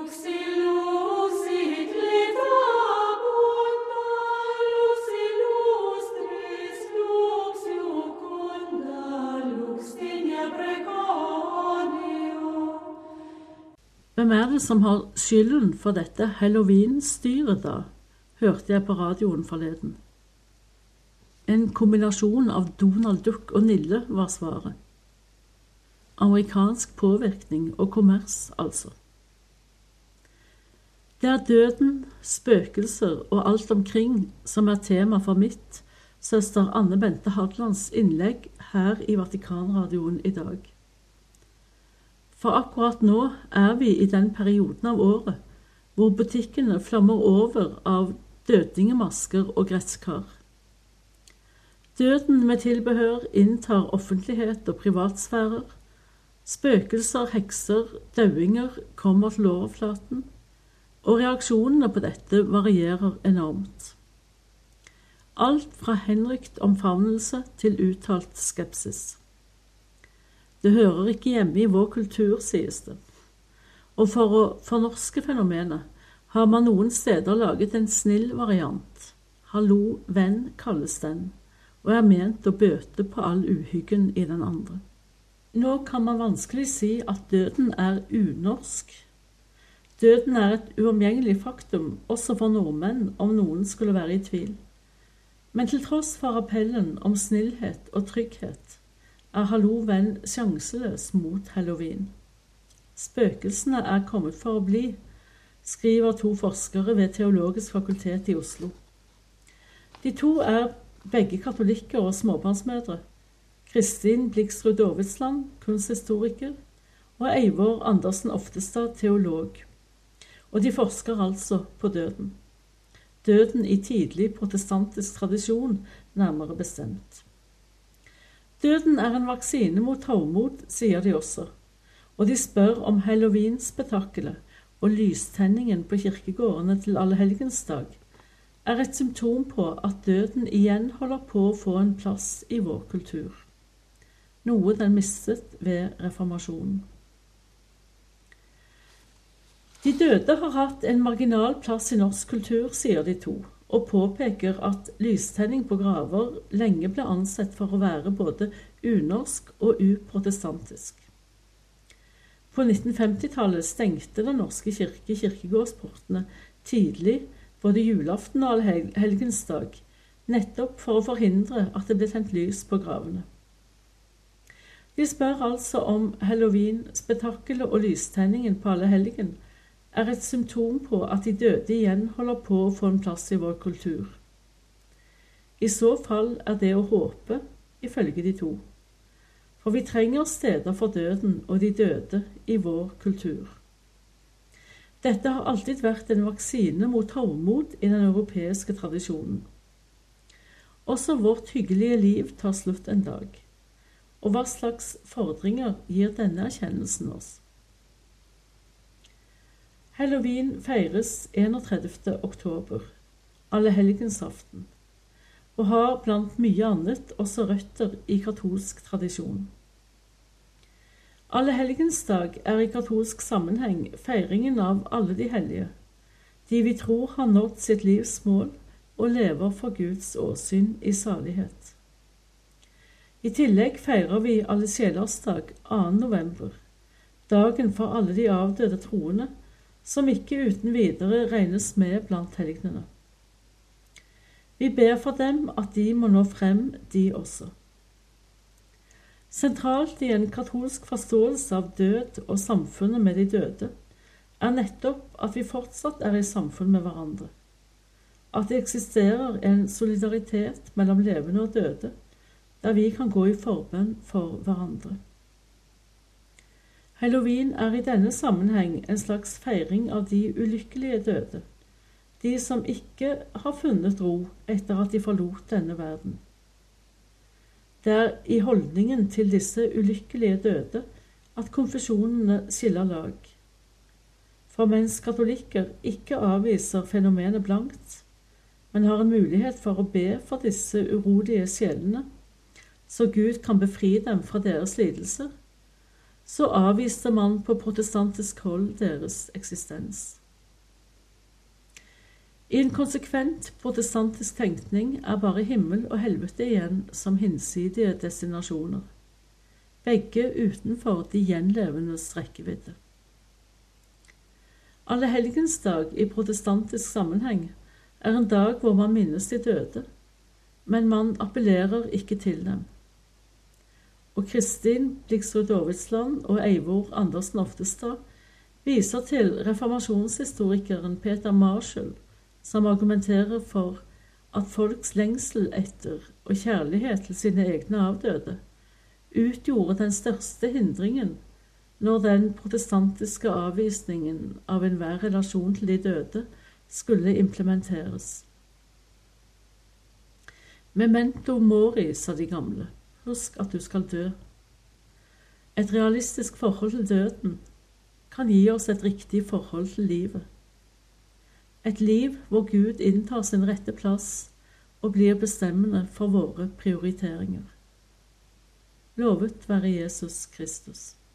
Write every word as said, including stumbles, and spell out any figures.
Hvem er det som har skylden for dette Halloween-styret da, hørte jeg på radioen forleden. En kombinasjon av Donald Duck og Nille var svaret. Amerikansk påvirkning og kommers, altså. Det er døden, spøkelser og alt omkring som er tema for mitt, søster Anne Bente Hadlands innlegg her i Vatikanradioen i dag. For akkurat nå er vi i den perioden av året hvor butikkene flammer over av dødningemasker og gresskar. Døden med tilbehør inntar offentlighet og privatsfærer. Spøkelser, hekser, dødinger kommer til overflaten, og reaksjonene på dette varierer enormt. Alt fra henrykt omfavnelse til uttalt skepsis. Det hører ikke hjemme i vår kultur, sies det. Og for å fornorske fenomenet har man noen steder laget en snill variant. Hallo, venn kalles den, og er ment å bøte på all uhyggen i den andre. Nå kan man vanskelig si at døden er unorsk. Døden er et uomgjengelig faktum, også for nordmenn, om noen skulle være i tvil. Men til tross for appellen om snillhet og trygghet, er Hallo venn sjanseløs mot Halloween. Spøkelsene er kommet for å bli, skriver to forskere ved Teologisk fakultet i Oslo. De to er begge katolikker og småbarnsmødre. Kristin Bliksrud Davidsland, kunsthistoriker, og Eivor Andersen Oftestad, teolog. Og de forsker altså på døden. Døden i tidlig protestantisk tradisjon, nærmere bestemt. Døden er en vaksine mot hovmod, sier de også, og de spør om Halloween-spetakkelet og lystenningen på kirkegårdene til Allehelgensdag er et symptom på at døden igjen holder på å få en plass i vår kultur, noe den mistet ved reformasjonen. De døde har hatt en marginal plass i norsk kultur, sier de to, og påpeker at lystenning på graver lenge ble ansett for å være både unorsk og uprotestantisk. På nitten femti-tallet stengte den norske kirke kirkegårdsportene tidlig både julaften og Allehelgensdag, nettopp for å forhindre at det ble tent lys på gravene. De spør altså om Halloween-spetakkelet og lystenningen på Allehelgen er et symptom på at de døde igjen holder på å få en plass i vår kultur. I så fall er det å håpe, ifølge de to. For vi trenger steder for døden og de døde i vår kultur. Dette har alltid vært en vaksine mot hovmod i den europeiske tradisjonen. Også vårt hyggelige liv tar slutt en dag. Og hva slags fordringer gir denne erkjennelsen oss? Halloween feires enogtredivte oktober, Allehelgensaften, og har blant mye annet også røtter i katolsk tradisjon. Allehelgensdag er i katolsk sammenheng feiringen av alle de hellige, de vi tror har nådd sitt livs mål og lever for Guds åsyn i salighet. I tillegg feirer vi Alle sjelers dag annen november, dagen for alle de avdøde troende, som ikke uten videre regnes med blant helgenene. Vi ber for dem at de må nå frem, de også. Sentralt i en katolsk forståelse av død og samfunnet med de døde, er nettopp at vi fortsatt er i samfunn med hverandre. At det eksisterer en solidaritet mellom levende og døde, der vi kan gå i forbønn for hverandre. Halloween er i denne sammenheng en slags feiring av de ulykkelige døde, de som ikke har funnet ro etter at de forlot denne verden. Det er i holdningen til disse ulykkelige døde at konfesjonene skiller lag. For mens katolikker ikke avviser fenomenet blankt, men har en mulighet for å be for disse urolige sjelene, så Gud kan befri dem fra deres lidelser, så avviste man på protestantisk hold deres eksistens. I en konsekvent protestantisk tenkning er bare himmel og helvete igjen som hinsidige destinasjoner, begge utenfor de gjenlevendes rekkevidde. Allehelgensdag i protestantisk sammenheng er en dag hvor man minnes de døde, men man appellerer ikke til dem. Og Kristin Bliksrud Davidsland og Eivor Andersen Oftestad viser til reformasjonshistorikeren Peter Marshall, som argumenterer for at folks lengsel etter og kjærlighet til sine egne avdøde utgjorde den største hindringen når den protestantiske avvisningen av enhver relasjon til de døde skulle implementeres. Memento mori, sa de gamle. Husk at du skal dø. Et realistisk forhold til døden kan gi oss et riktig forhold til livet. Et liv hvor Gud inntar sin rette plass og blir bestemmende for våre prioriteringer. Lovet være Jesus Kristus.